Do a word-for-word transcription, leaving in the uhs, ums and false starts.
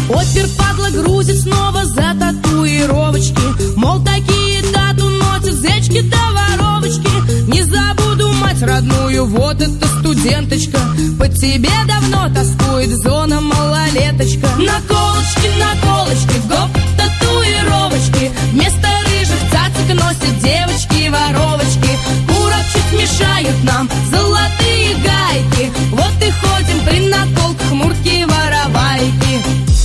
Опер, падла, грузит снова за татуировочки. Мол, такие тату носят зечки да воровочки. Не забуду мать родную, вот эта студенточка. По тебе давно тоскует зона малолеточка. На